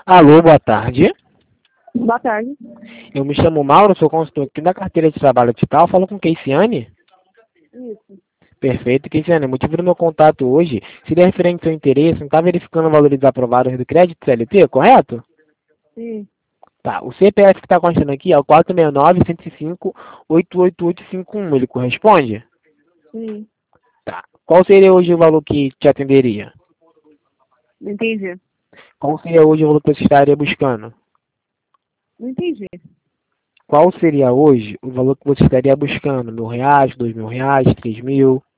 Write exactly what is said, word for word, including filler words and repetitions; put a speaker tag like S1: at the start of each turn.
S1: Alô, boa tarde.
S2: Boa tarde.
S1: Eu me chamo Mauro, sou consultor aqui da carteira de trabalho digital. Falo com Keiciane?
S2: Isso.
S1: Perfeito, Keiciane. O motivo do meu contato hoje seria referente ao seu interesse, não está verificando valores aprovados do crédito C L T, correto?
S2: Sim.
S1: Tá, o C P F que está constando aqui é o quatro seis nove, um zero cinco, oito oito oito cinco um. Ele corresponde?
S2: Sim.
S1: Tá. Qual seria hoje o valor que te atenderia?
S2: Não entendi.
S1: Qual seria hoje o valor que você estaria buscando?
S2: Não entendi.
S1: Qual seria hoje o valor que você estaria buscando? Mil reais, dois mil reais, três mil?